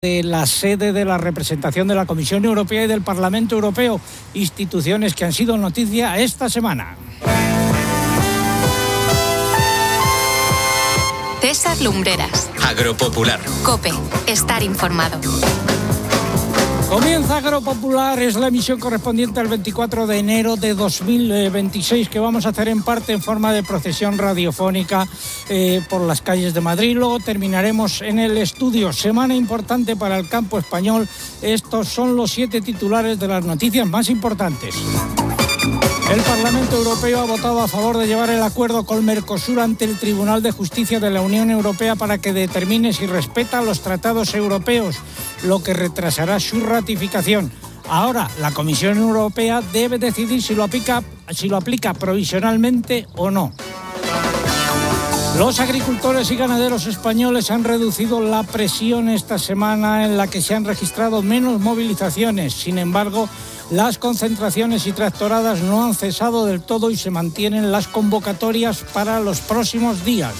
de la sede de la representación de la Comisión Europea y del Parlamento Europeo, instituciones que han sido noticia esta semana. César Lumbreras. Agropopular. COPE. Estar informado. Comienza Agropopular, es la emisión correspondiente al 24 de enero de 2026 que vamos a hacer en parte en forma de procesión radiofónica por las calles de Madrid. Luego terminaremos en el estudio. Semana importante para el campo español. Estos son los 7 titulares de las noticias más importantes. El Parlamento Europeo ha votado a favor de llevar el acuerdo con Mercosur ante el Tribunal de Justicia de la Unión Europea para que determine si respeta los tratados europeos, lo que retrasará su ratificación. Ahora, la Comisión Europea debe decidir si lo aplica provisionalmente o no. Los agricultores y ganaderos españoles han reducido la presión esta semana, en la que se han registrado menos movilizaciones. Sin embargo, las concentraciones y tractoradas no han cesado del todo y se mantienen las convocatorias para los próximos días.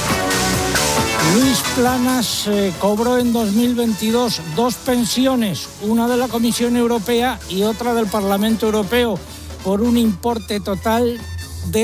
Luis Planas cobró en 2022 2 pensiones, una de la Comisión Europea y otra del Parlamento Europeo, por un importe total de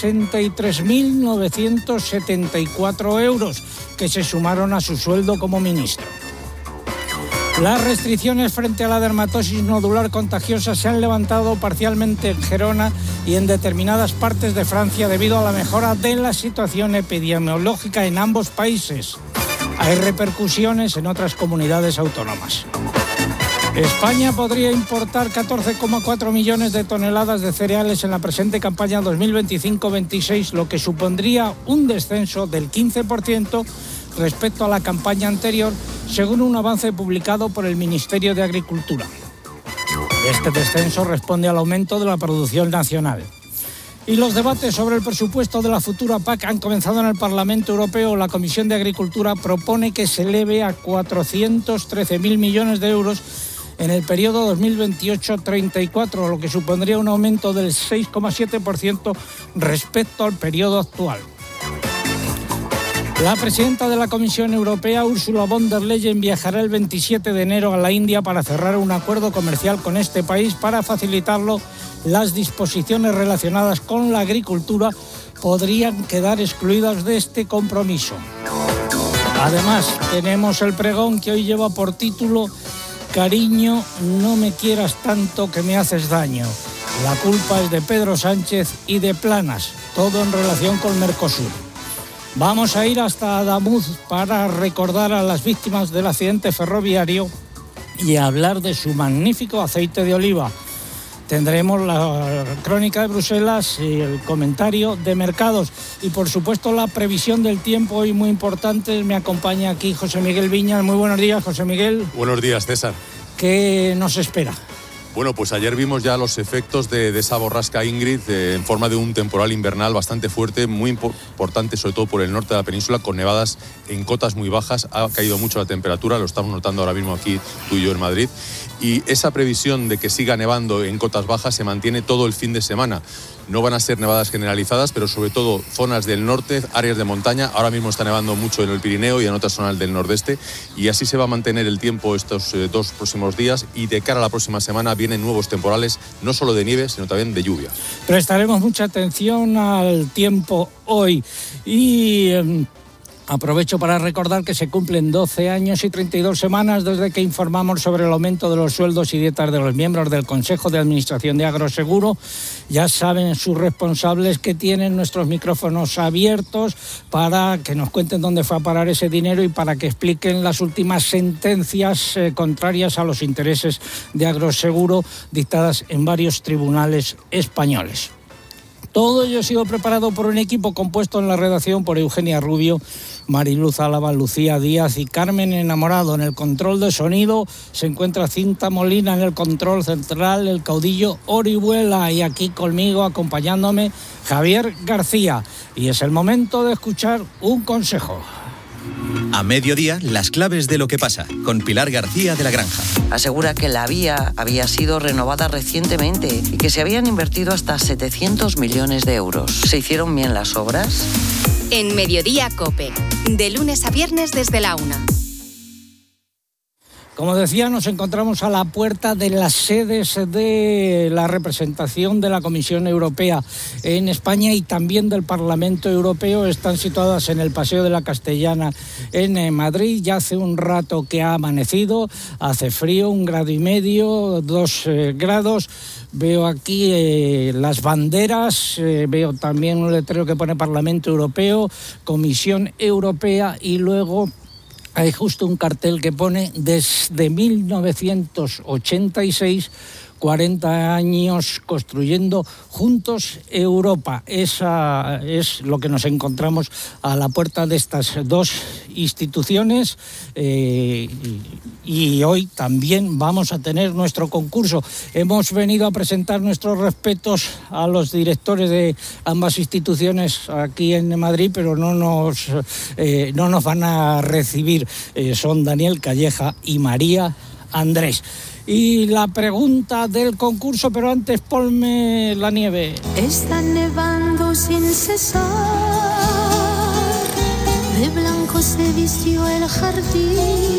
63.974 euros, que se sumaron a su sueldo como ministro. Las restricciones frente a la dermatosis nodular contagiosa se han levantado parcialmente en Gerona y en determinadas partes de Francia debido a la mejora de la situación epidemiológica en ambos países. Hay repercusiones en otras comunidades autónomas. España podría importar 14,4 millones de toneladas de cereales en la presente campaña 2025-26, lo que supondría un descenso del 15% respecto a la campaña anterior, según un avance publicado por el Ministerio de Agricultura. Este descenso responde al aumento de la producción nacional. Y los debates sobre el presupuesto de la futura PAC han comenzado en el Parlamento Europeo. La Comisión de Agricultura propone que se eleve a 413.000 millones de euros en el periodo 2028-34, lo que supondría un aumento del 6,7% respecto al periodo actual. La presidenta de la Comisión Europea, Ursula von der Leyen, viajará el 27 de enero a la India para cerrar un acuerdo comercial con este país. Para facilitarlo, las disposiciones relacionadas con la agricultura podrían quedar excluidas de este compromiso. Además, tenemos el pregón que hoy lleva por título «Cariño, no me quieras tanto que me haces daño». La culpa es de Pedro Sánchez y de Planas, todo en relación con Mercosur. Vamos a ir hasta Adamuz para recordar a las víctimas del accidente ferroviario y hablar de su magnífico aceite de oliva. Tendremos la crónica de Bruselas y el comentario de mercados y, por supuesto, la previsión del tiempo hoy muy importante. Me acompaña aquí José Miguel Viñas. Muy buenos días, José Miguel. Buenos días, César. ¿Qué nos espera? Bueno, pues ayer vimos ya los efectos de esa borrasca Ingrid en forma de un temporal invernal bastante fuerte, muy importante, sobre todo por el norte de la península, con nevadas en cotas muy bajas. Ha caído mucho la temperatura, lo estamos notando ahora mismo aquí tú y yo en Madrid. Y esa previsión de que siga nevando en cotas bajas se mantiene todo el fin de semana. No van a ser nevadas generalizadas, pero sobre todo zonas del norte, áreas de montaña. Ahora mismo está nevando mucho en el Pirineo y en otras zonas del nordeste. Y así se va a mantener el tiempo estos 2 próximos días. Y de cara a la próxima semana vienen nuevos temporales, no solo de nieve, sino también de lluvia. Prestaremos mucha atención al tiempo hoy. Y aprovecho para recordar que se cumplen 12 años y 32 semanas desde que informamos sobre el aumento de los sueldos y dietas de los miembros del Consejo de Administración de Agroseguro. Ya saben sus responsables que tienen nuestros micrófonos abiertos para que nos cuenten dónde fue a parar ese dinero y para que expliquen las últimas sentencias contrarias a los intereses de Agroseguro dictadas en varios tribunales españoles. Todo ello ha sido preparado por un equipo compuesto en la redacción por Eugenia Rubio, Mariluz Álava, Lucía Díaz y Carmen Enamorado. En el control de sonido se encuentra Cinta Molina, en el control central el caudillo Orihuela y aquí conmigo acompañándome Javier García. Y es el momento de escuchar un consejo. A mediodía, las claves de lo que pasa, con Pilar García de la Granja. Asegura que la vía había sido renovada recientemente y que se habían invertido hasta 700 millones de euros. ¿Se hicieron bien las obras? En Mediodía COPE, de lunes a viernes desde la 1. Como decía, nos encontramos a la puerta de las sedes de la representación de la Comisión Europea en España y también del Parlamento Europeo. Están situadas en el Paseo de la Castellana en Madrid. Ya hace un rato que ha amanecido, hace frío, 1,5 grados, 2 grados. Veo aquí las banderas, veo también un letrero que pone Parlamento Europeo, Comisión Europea y luego hay justo un cartel que pone desde 1986, 40 años construyendo juntos Europa. Esa es lo que nos encontramos a la puerta de estas dos instituciones y hoy también vamos a tener nuestro concurso. Hemos venido a presentar nuestros respetos a los directores de ambas instituciones aquí en Madrid, pero no nos van a recibir. Son Daniel Calleja y María Andrés. Y la pregunta del concurso, pero antes ponme la nieve. Está nevando sin cesar, de blanco se vistió el jardín.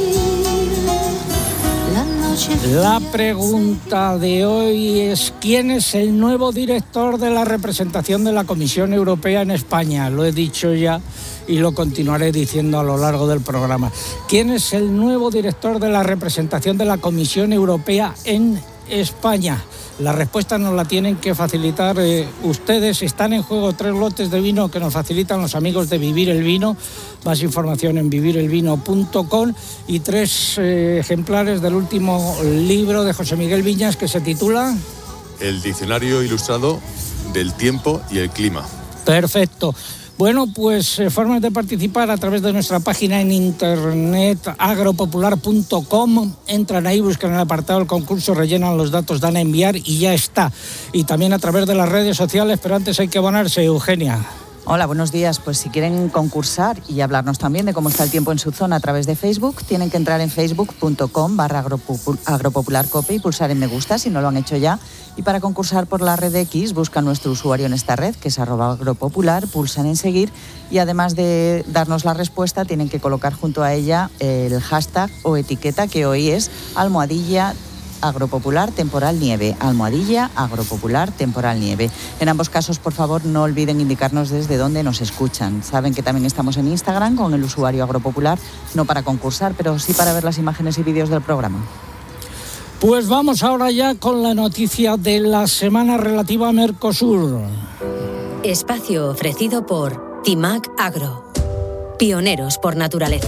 La pregunta de hoy es: ¿quién es el nuevo director de la representación de la Comisión Europea en España? Lo he dicho ya y lo continuaré diciendo a lo largo del programa. ¿Quién es el nuevo director de la representación de la Comisión Europea en España? La respuesta nos la tienen que facilitar ustedes. Están en juego 3 lotes de vino que nos facilitan los amigos de Vivir el Vino. Más información en vivirelvino.com y 3 ejemplares del último libro de José Miguel Viñas que se titula El Diccionario Ilustrado del Tiempo y el Clima. Perfecto. Bueno, pues formas de participar a través de nuestra página en internet agropopular.com. Entran ahí, buscan el apartado del concurso, rellenan los datos, dan a enviar y ya está. Y también a través de las redes sociales, pero antes hay que abonarse, Eugenia. Hola, buenos días. Pues si quieren concursar y hablarnos también de cómo está el tiempo en su zona a través de Facebook, tienen que entrar en facebook.com/agropopularcope y pulsar en me gusta si no lo han hecho ya. Y para concursar por la red X, buscan nuestro usuario en esta red, que es @agropopular, pulsan en seguir y además de darnos la respuesta, tienen que colocar junto a ella el hashtag o etiqueta que hoy es @agropopular temporal nieve, @agropopular temporal nieve. En ambos casos, por favor, no olviden indicarnos desde dónde nos escuchan. Saben que también estamos en Instagram con el usuario agropopular, no para concursar, pero sí para ver las imágenes y vídeos del programa. Pues vamos ahora ya con la noticia de la semana relativa a Mercosur. Espacio ofrecido por Timac Agro, pioneros por naturaleza.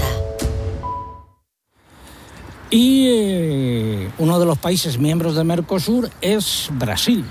Y uno de los países miembros de Mercosur es Brasil.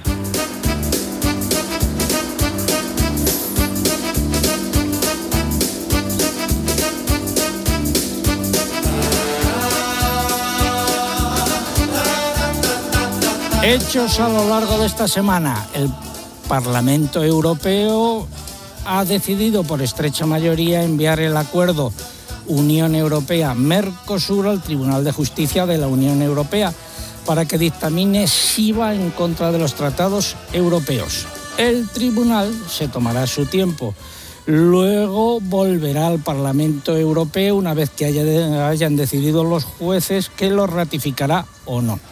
Hechos a lo largo de esta semana. El Parlamento Europeo ha decidido por estrecha mayoría enviar el acuerdo Unión Europea-Mercosur al Tribunal de Justicia de la Unión Europea para que dictamine si va en contra de los tratados europeos. El tribunal se tomará su tiempo. Luego volverá al Parlamento Europeo una vez que hayan decidido los jueces que lo ratificará o no.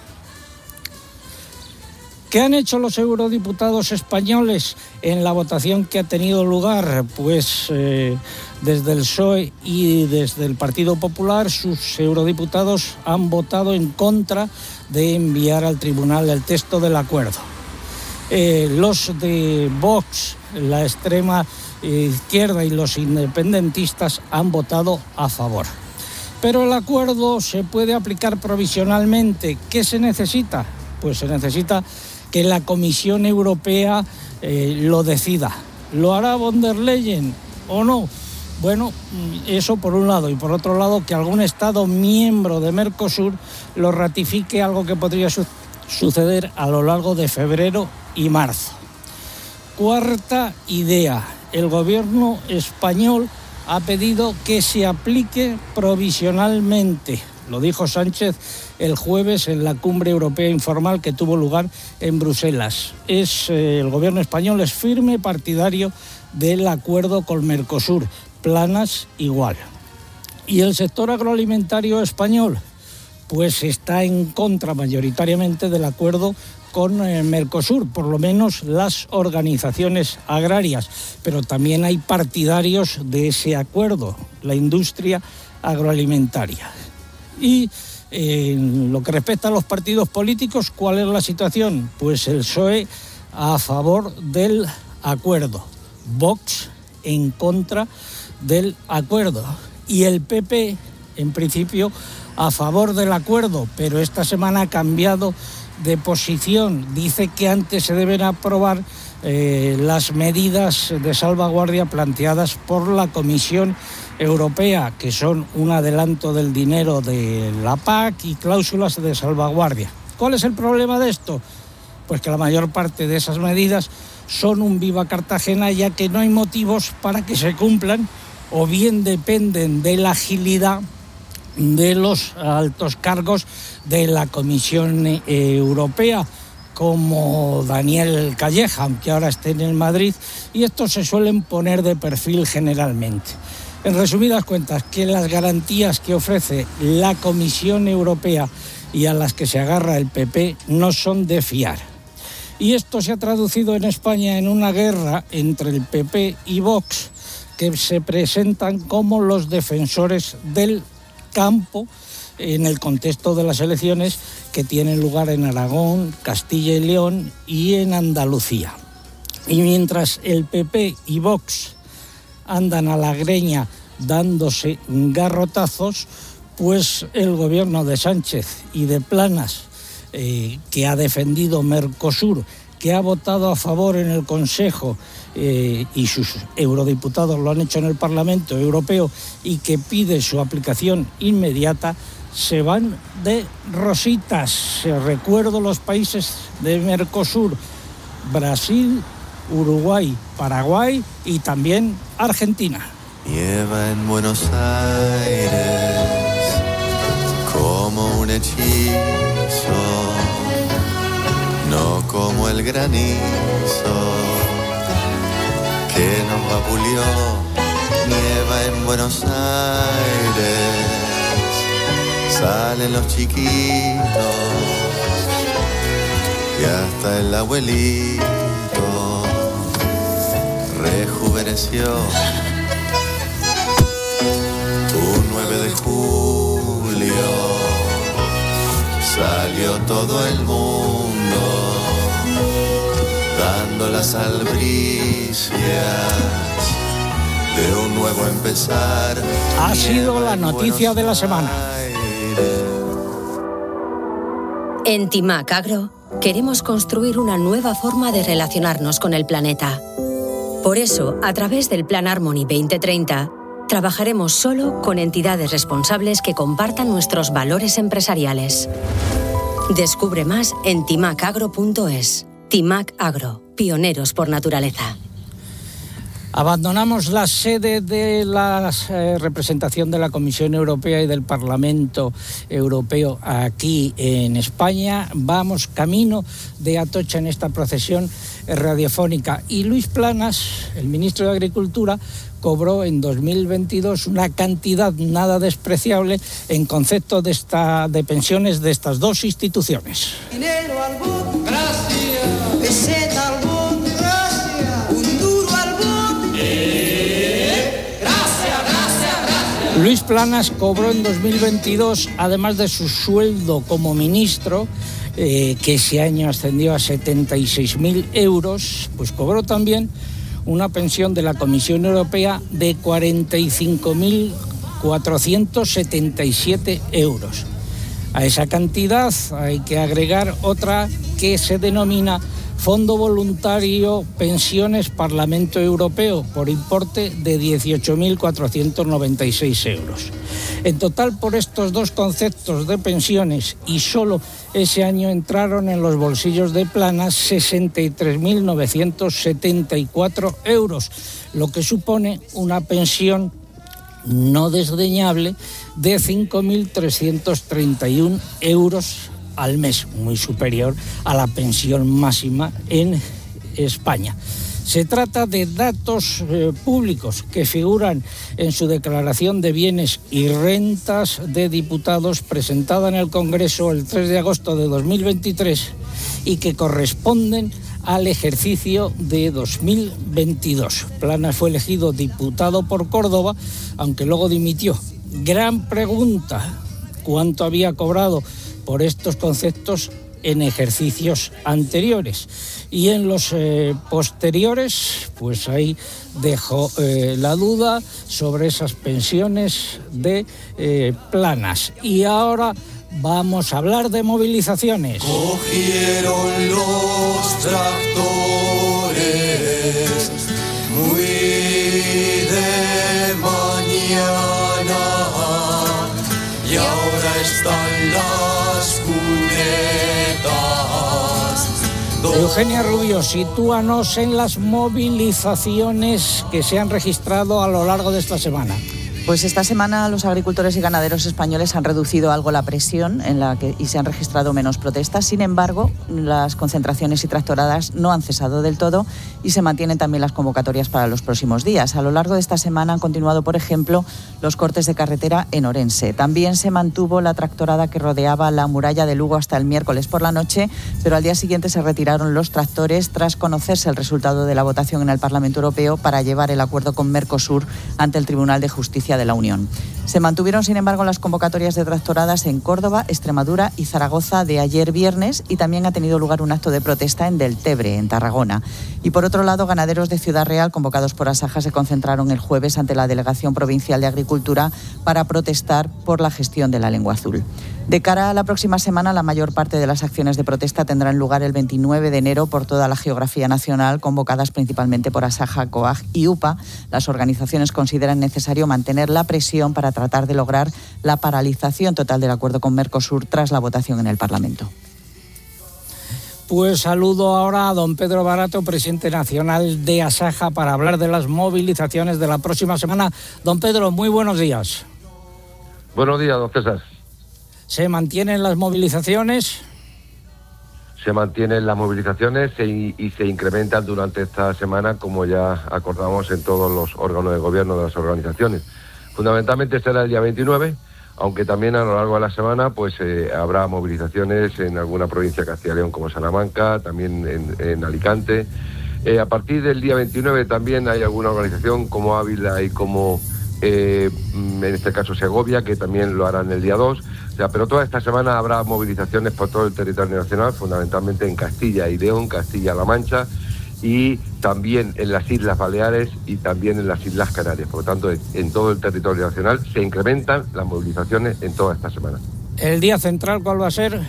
¿Qué han hecho los eurodiputados españoles en la votación que ha tenido lugar? Pues desde el PSOE y desde el Partido Popular, sus eurodiputados han votado en contra de enviar al tribunal el texto del acuerdo. Los de Vox, la extrema izquierda y los independentistas han votado a favor. Pero el acuerdo se puede aplicar provisionalmente. ¿Qué se necesita? Pues se necesita que la Comisión Europea lo decida. ¿Lo hará von der Leyen o no? Bueno, eso por un lado. Y por otro lado, que algún Estado miembro de Mercosur lo ratifique, algo que podría suceder a lo largo de febrero y marzo. Cuarta idea. El gobierno español ha pedido que se aplique provisionalmente. Lo dijo Sánchez el jueves en la cumbre europea informal que tuvo lugar en Bruselas. El gobierno español es firme partidario del acuerdo con Mercosur, Planas igual. ¿Y el sector agroalimentario español? pues está en contra mayoritariamente del acuerdo con Mercosur, por lo menos las organizaciones agrarias, pero también hay partidarios de ese acuerdo, la industria agroalimentaria. Y en lo que respecta a los partidos políticos, ¿cuál es la situación? Pues el PSOE a favor del acuerdo, Vox en contra del acuerdo y el PP en principio a favor del acuerdo, pero esta semana ha cambiado de posición. Dice que antes se deben aprobar las medidas de salvaguardia planteadas por la Comisión Europea, que son un adelanto del dinero de la PAC y cláusulas de salvaguardia. ¿Cuál es el problema de esto? Pues que la mayor parte de esas medidas son un viva Cartagena, ya que no hay motivos para que se cumplan, o bien dependen de la agilidad de los altos cargos de la Comisión Europea, como Daniel Calleja, aunque ahora esté en el Madrid, y estos se suelen poner de perfil generalmente. En resumidas cuentas, que las garantías que ofrece la Comisión Europea y a las que se agarra el PP no son de fiar. Y esto se ha traducido en España en una guerra entre el PP y Vox, que se presentan como los defensores del campo en el contexto de las elecciones que tienen lugar en Aragón, Castilla y León y en Andalucía. Y mientras el PP y Vox andan a la greña dándose garrotazos, pues el gobierno de Sánchez y de Planas, que ha defendido Mercosur, que ha votado a favor en el Consejo y sus eurodiputados lo han hecho en el Parlamento Europeo y que pide su aplicación inmediata, se van de rositas. Recuerdo los países de Mercosur: Brasil, Uruguay, Paraguay y también Argentina. Nieva en Buenos Aires como un hechizo, no como el granizo que nos vapuleó. Nieva en Buenos Aires, salen los chiquitos y hasta el abuelito rejuveneció. Un 9 de julio salió todo el mundo dando las albricias de un nuevo empezar. Ha sido la noticia de la semana. En Timac Agro queremos construir una nueva forma de relacionarnos con el planeta. Por eso, a través del Plan Harmony 2030, trabajaremos solo con entidades responsables que compartan nuestros valores empresariales. Descubre más en timacagro.es. Timac Agro, pioneros por naturaleza. Abandonamos la sede de la representación de la Comisión Europea y del Parlamento Europeo aquí en España. Vamos camino de Atocha en esta procesión radiofónica. Y Luis Planas, el ministro de Agricultura, cobró en 2022 una cantidad nada despreciable en concepto de pensiones de estas dos instituciones. Dinero al bote, gracias. Peseta al bote, gracias. Un duro al bote, gracias. Luis Planas cobró en 2022, además de su sueldo como ministro, que ese año ascendió a 76.000 euros, pues cobró también una pensión de la Comisión Europea de 45.477 euros. A esa cantidad hay que agregar otra que se denomina Fondo Voluntario Pensiones Parlamento Europeo, por importe de 18.496 euros. En total, por estos dos conceptos de pensiones, y solo ese año entraron en los bolsillos de Planas 63.974 euros, lo que supone una pensión no desdeñable de 5.331 euros al mes, muy superior a la pensión máxima en España. Se trata de datos públicos que figuran en su declaración de bienes y rentas de diputados presentada en el Congreso el 3 de agosto de 2023 y que corresponden al ejercicio de 2022. Planas fue elegido diputado por Córdoba, aunque luego dimitió. Gran pregunta, ¿cuánto había cobrado por estos conceptos en ejercicios anteriores? Y en los posteriores, pues ahí dejó la duda sobre esas pensiones de Planas. Y ahora vamos a hablar de movilizaciones. Cogieron los tractores muy de mañana y ahora están las cunetas. Eugenia Rubio, sitúanos en las movilizaciones que se han registrado a lo largo de esta semana. Pues esta semana los agricultores y ganaderos españoles han reducido algo la presión y se han registrado menos protestas. Sin embargo, las concentraciones y tractoradas no han cesado del todo y se mantienen también las convocatorias para los próximos días. A lo largo de esta semana han continuado, por ejemplo, los cortes de carretera en Orense. También se mantuvo la tractorada que rodeaba la muralla de Lugo hasta el miércoles por la noche, pero al día siguiente se retiraron los tractores tras conocerse el resultado de la votación en el Parlamento Europeo para llevar el acuerdo con Mercosur ante el Tribunal de Justicia de la Unión. Se mantuvieron, sin embargo, las convocatorias de tractoradas en Córdoba, Extremadura y Zaragoza de ayer viernes, y también ha tenido lugar un acto de protesta en Deltebre, en Tarragona. Y por otro lado, ganaderos de Ciudad Real, convocados por Asaja, se concentraron el jueves ante la Delegación Provincial de Agricultura para protestar por la gestión de la lengua azul. De cara a la próxima semana, la mayor parte de las acciones de protesta tendrán lugar el 29 de enero por toda la geografía nacional, convocadas principalmente por Asaja, COAG y UPA. Las organizaciones consideran necesario mantener la presión para tratar de lograr la paralización total del acuerdo con Mercosur tras la votación en el Parlamento. Pues saludo ahora a don Pedro Barato, presidente nacional de Asaja, para hablar de las movilizaciones de la próxima semana. Don Pedro, muy buenos días. Buenos días, don César. ¿Se mantienen las movilizaciones? Se mantienen las movilizaciones y se incrementan durante esta semana, como ya acordamos en todos los órganos de gobierno de las organizaciones. Fundamentalmente será el día 29, aunque también a lo largo de la semana pues habrá movilizaciones en alguna provincia de Castilla y León como Salamanca, también en Alicante. A partir del día 29 también hay alguna organización como Ávila y como en este caso Segovia, que también lo harán el día 2. O sea, pero toda esta semana habrá movilizaciones por todo el territorio nacional, fundamentalmente en Castilla y León, Castilla-La Mancha, y también en las Islas Baleares y también en las Islas Canarias. Por lo tanto, en todo el territorio nacional se incrementan las movilizaciones en toda esta semana. ¿El día central cuál va a ser?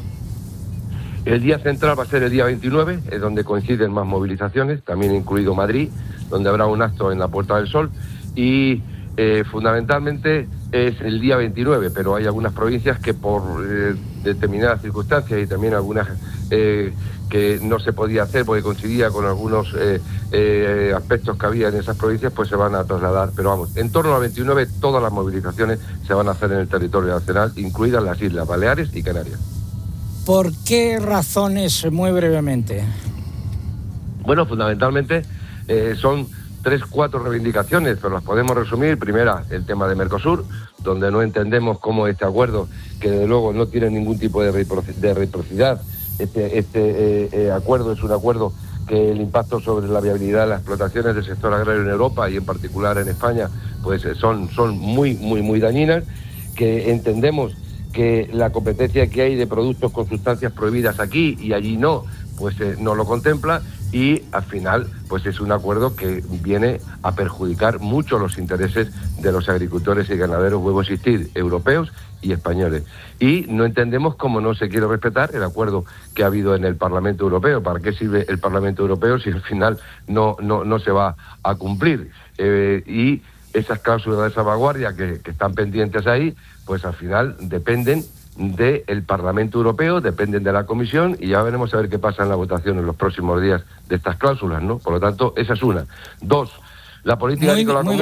El día central va a ser el día 29, es donde coinciden más movilizaciones, también incluido Madrid, donde habrá un acto en la Puerta del Sol, y fundamentalmente es el día 29, pero hay algunas provincias que por determinadas circunstancias y también algunas que no se podía hacer porque coincidía con algunos aspectos que había en esas provincias, pues se van a trasladar. Pero vamos, en torno al 29 todas las movilizaciones se van a hacer en el territorio nacional, incluidas las Islas Baleares y Canarias. ¿Por qué razones, muy brevemente? Bueno, fundamentalmente son 3-4 reivindicaciones, pero las podemos resumir. Primera, el tema de Mercosur, donde no entendemos cómo este acuerdo, que desde luego no tiene ningún tipo de reciprocidad, este acuerdo es un acuerdo que el impacto sobre la viabilidad de las explotaciones del sector agrario en Europa y en particular en España pues son muy dañinas, que entendemos que la competencia que hay de productos con sustancias prohibidas aquí y allí no, pues no lo contempla, y al final pues es un acuerdo que viene a perjudicar mucho los intereses de los agricultores y ganaderos, vuelvo a insistir, europeos y españoles. Y no entendemos cómo no se quiere respetar el acuerdo que ha habido en el Parlamento Europeo. ¿Para qué sirve el Parlamento Europeo si al final no se va a cumplir? Y esas cláusulas de salvaguardia que están pendientes ahí, pues al final dependen del Parlamento Europeo, dependen de la Comisión, y ya veremos a ver qué pasa en la votación en los próximos días de estas cláusulas, ¿no? Por lo tanto, esa es una. 2, la política agrícola común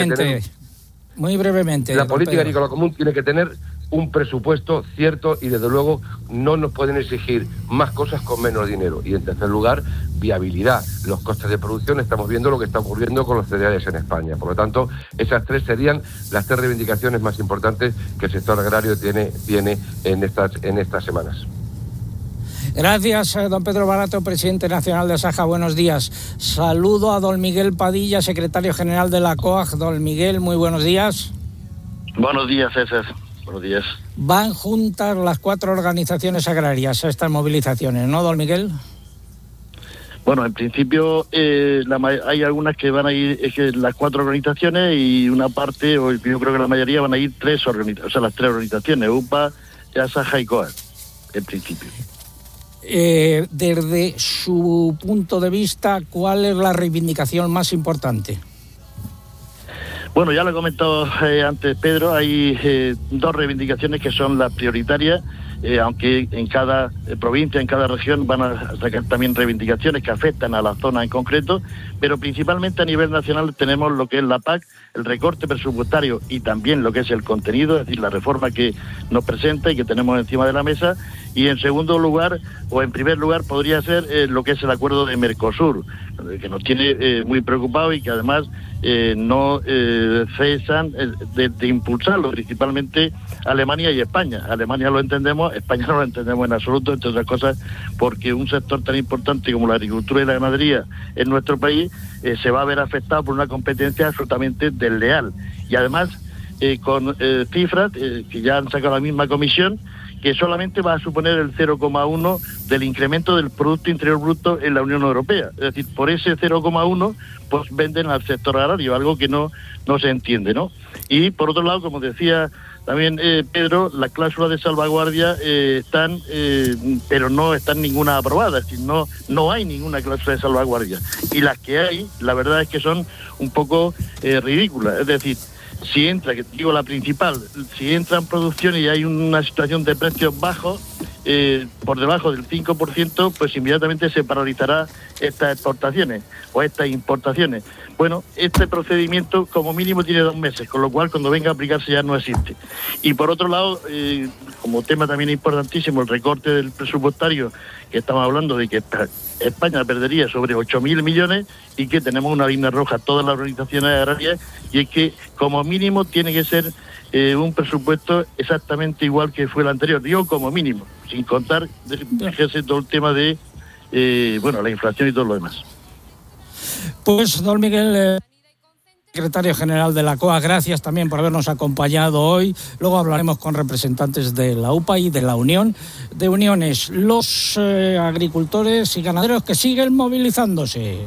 muy brevemente. La política agrícola común tiene que tener un presupuesto cierto y desde luego no nos pueden exigir más cosas con menos dinero. Y en tercer lugar, viabilidad, los costes de producción, estamos viendo lo que está ocurriendo con los cereales en España. Por lo tanto, esas tres serían las tres reivindicaciones más importantes que el sector agrario tiene en estas semanas. Gracias, don Pedro Barato, presidente nacional de Asaja. Buenos días. Saludo a don Miguel Padilla, secretario general de la COAG. Don Miguel, muy buenos días. Buenos días, César. Buenos días. Van juntas las 4 organizaciones agrarias a estas movilizaciones, ¿no, don Miguel? Bueno, en principio hay algunas que van a ir, las 4 organizaciones, y una parte, o yo creo que la mayoría van a ir las 3 organizaciones, UPA, Asaja y COAG, en principio. Desde su punto de vista, ¿cuál es la reivindicación más importante? Bueno, ya lo he comentado antes Pedro, hay 2 reivindicaciones que son las prioritarias, aunque en cada provincia, en cada región van a sacar también reivindicaciones que afectan a la zona en concreto, pero principalmente a nivel nacional tenemos lo que es la PAC, el recorte presupuestario y también lo que es el contenido, es decir, la reforma que nos presenta y que tenemos encima de la mesa, y en segundo lugar, o en primer lugar, podría ser lo que es el acuerdo de Mercosur, que nos tiene muy preocupados y que además no cesan de impulsarlo, principalmente Alemania y España. Alemania lo entendemos, España no lo entendemos en absoluto, entre otras cosas porque un sector tan importante como la agricultura y la ganadería en nuestro país se va a ver afectado por una competencia absolutamente desleal. Y además con cifras que ya han sacado la misma comisión, que solamente va a suponer el 0,1 del incremento del Producto Interior Bruto en la Unión Europea. Es decir, por ese 0,1 pues venden al sector agrario, algo que no se entiende, ¿no? Y por otro lado, como decía también Pedro, las cláusulas de salvaguardia están, pero no están ninguna aprobada, es decir, no hay ninguna cláusula de salvaguardia. Y las que hay, la verdad es que son un poco ridículas, es decir, si entra, que digo la principal, si entra en producción y hay una situación de precios bajos, por debajo del 5%, pues inmediatamente se paralizará estas exportaciones o estas importaciones. Bueno, este procedimiento como mínimo tiene 2 meses, con lo cual cuando venga a aplicarse ya no existe. Y por otro lado, como tema también importantísimo, el recorte del presupuestario, que estamos hablando de que España perdería sobre 8.000 millones y que tenemos una línea roja todas las organizaciones agrarias, y es que como mínimo tiene que ser un presupuesto exactamente igual que fue el anterior, digo como mínimo, sin contar todo el tema de la inflación y todo lo demás. Pues don Miguel, secretario general de la COA, gracias también por habernos acompañado hoy. Luego hablaremos con representantes de la UPA y de la Unión de Uniones, los agricultores y ganaderos que siguen movilizándose.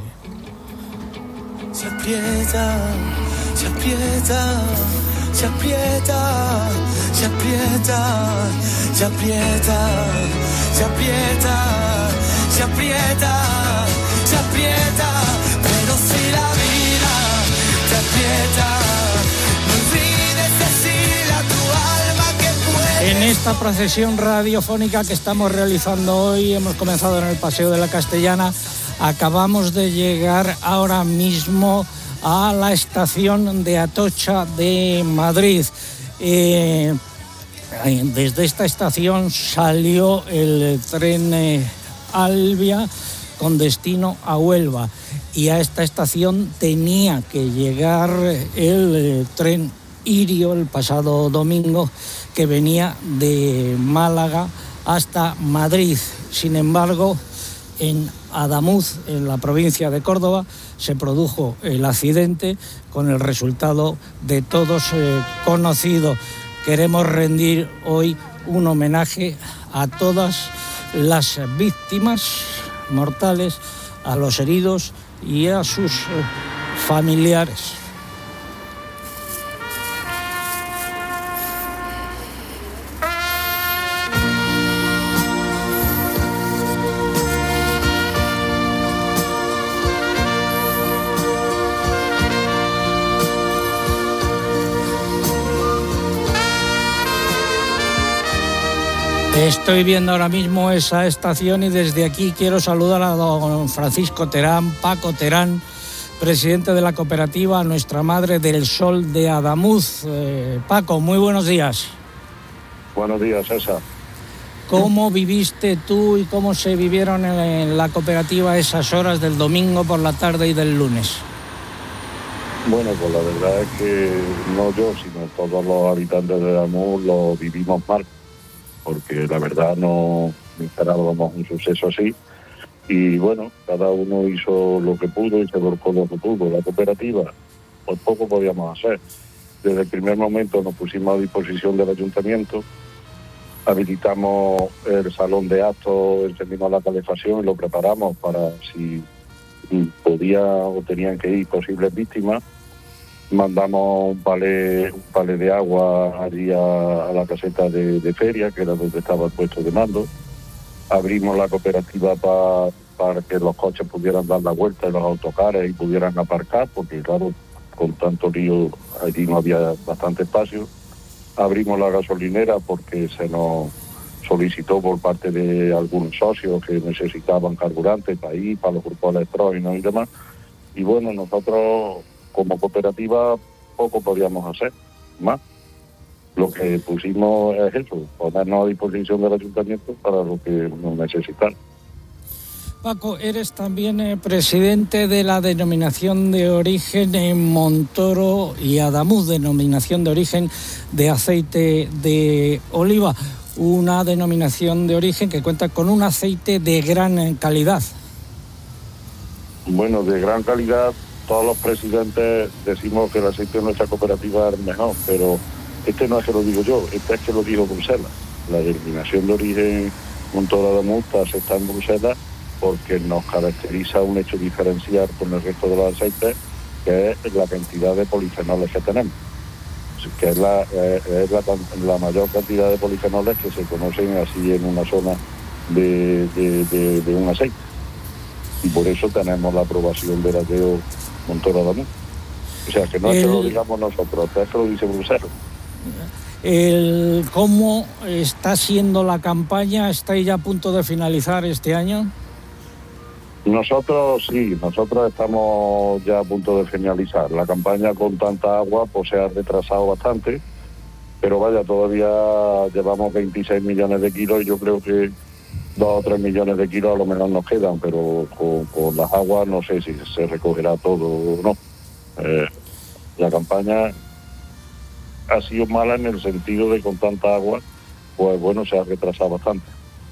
Se aprieta, se aprieta, se aprieta, se aprieta, se aprieta, se aprieta, se aprieta, se aprieta, pero si la vida te aprieta, no olvides decirle a tu alma que puedes. En esta procesión radiofónica que estamos realizando hoy, hemos comenzado en el Paseo de la Castellana, acabamos de llegar ahora mismo a la estación de Atocha de Madrid. Desde esta estación salió el tren Albia con destino a Huelva, y a esta estación tenía que llegar el tren Irio el pasado domingo, que venía de Málaga hasta Madrid. Sin embargo, en Adamuz, en la provincia de Córdoba, se produjo el accidente con el resultado de todos conocido. Queremos rendir hoy un homenaje a todas las víctimas mortales, a los heridos y a sus familiares. Estoy viendo ahora mismo esa estación y desde aquí quiero saludar a don Francisco Terán, Paco Terán, presidente de la cooperativa Nuestra Madre del Sol de Adamuz. Paco, muy buenos días. Buenos días, César. ¿Cómo viviste tú y cómo se vivieron en la cooperativa esas horas del domingo por la tarde y del lunes? Bueno, pues la verdad es que no yo, sino todos los habitantes de Adamuz lo vivimos mal, porque la verdad no esperábamos un suceso así. Y bueno, cada uno hizo lo que pudo y se volcó lo que pudo. La cooperativa, pues poco podíamos hacer. Desde el primer momento nos pusimos a disposición del ayuntamiento, habilitamos el salón de actos, encendimos la calefacción y lo preparamos para si podía o tenían que ir posibles víctimas. Mandamos un palé de agua allí a la caseta de feria, que era donde estaba el puesto de mando. Abrimos la cooperativa para que los coches pudieran dar la vuelta en los autocares y pudieran aparcar, porque claro, con tanto lío allí no había bastante espacio. Abrimos la gasolinera porque se nos solicitó por parte de algunos socios que necesitaban carburante para ir, para los grupos electrógenos y demás. Y bueno, nosotros como cooperativa poco podíamos hacer más. Lo que pusimos es eso, ponernos a disposición del ayuntamiento para lo que nos necesitan. Paco, eres también presidente de la denominación de origen en Montoro y Adamuz, denominación de origen de aceite de oliva, una denominación de origen que cuenta con un aceite de gran calidad. Bueno, de gran calidad, todos los presidentes decimos que el aceite de nuestra cooperativa es mejor, pero este no es que lo digo yo, este es que lo dijo Bruselas. La denominación de origen Montoro Adamuz está en Bruselas porque nos caracteriza un hecho diferencial con el resto de los aceites, que es la cantidad de polifenoles que tenemos, que es la mayor cantidad de polifenoles que se conocen así en una zona de un aceite. Y por eso tenemos la aprobación del ADEO Montoro Adamuz. O sea, que no es que lo digamos nosotros, es que lo dice Bruselas. ¿Cómo está siendo la campaña? ¿Estáis ya a punto de finalizar este año? Nosotros estamos ya a punto de finalizar. La campaña con tanta agua pues se ha retrasado bastante, pero vaya, todavía llevamos 26 millones de kilos y yo creo que 2 o 3 millones de kilos a lo menos nos quedan, pero con las aguas no sé si se recogerá todo o no. La campaña ha sido mala en el sentido de con tanta agua, pues bueno, se ha retrasado bastante.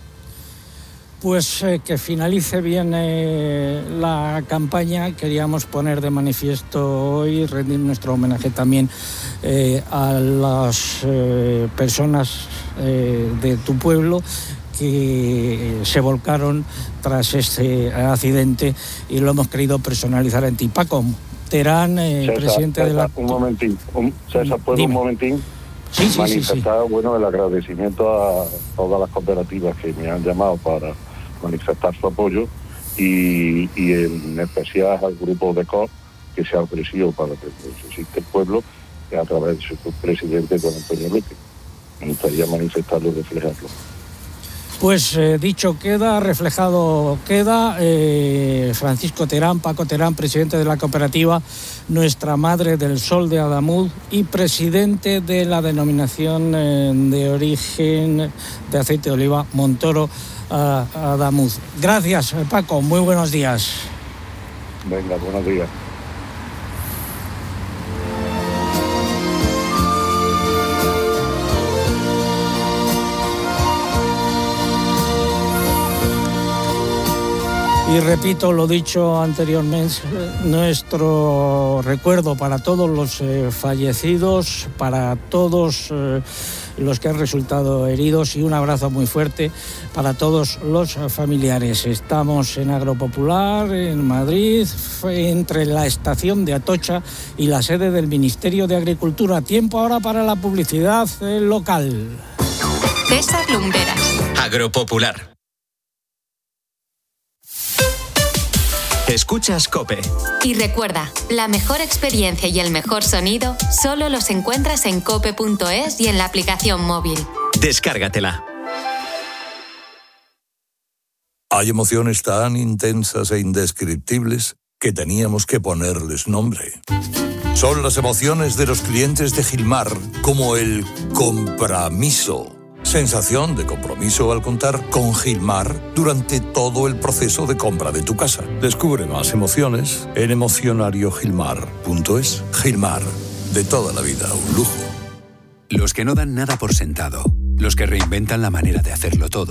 Pues que finalice bien la campaña. Queríamos poner de manifiesto hoy, rendir nuestro homenaje también a las personas de tu pueblo que se volcaron tras este accidente y lo hemos querido personalizar en ti. Paco Terán, presidente de la... Un momentín, César, ¿puedo un momentín? Sí, manifestar, bueno, el agradecimiento a todas las cooperativas que me han llamado para manifestar su apoyo y en especial al grupo de COP que se ha ofrecido para que existe el pueblo a través de su presidente, don Antonio López. Me gustaría manifestarlo y reflejarlo. Pues dicho queda, reflejado queda. Francisco Terán, Paco Terán, presidente de la cooperativa Nuestra Madre del Sol de Adamuz y presidente de la denominación de origen de aceite de oliva Montoro Adamuz. Gracias, Paco, muy buenos días. Venga, buenos días. Y repito lo dicho anteriormente, nuestro recuerdo para todos los fallecidos, para todos los que han resultado heridos y un abrazo muy fuerte para todos los familiares. Estamos en Agropopular, en Madrid, entre la estación de Atocha y la sede del Ministerio de Agricultura. Tiempo ahora para la publicidad local. César Lumbreras. Agropopular. Escuchas COPE. Y recuerda, la mejor experiencia y el mejor sonido solo los encuentras en cope.es y en la aplicación móvil. Descárgatela. Hay emociones tan intensas e indescriptibles que teníamos que ponerles nombre. Son las emociones de los clientes de Gilmar, como el compromiso. Sensación de compromiso al contar con Gilmar durante todo el proceso de compra de tu casa. Descubre más emociones en emocionariogilmar.es. Gilmar, de toda la vida, un lujo. Los que no dan nada por sentado, los que reinventan la manera de hacerlo todo.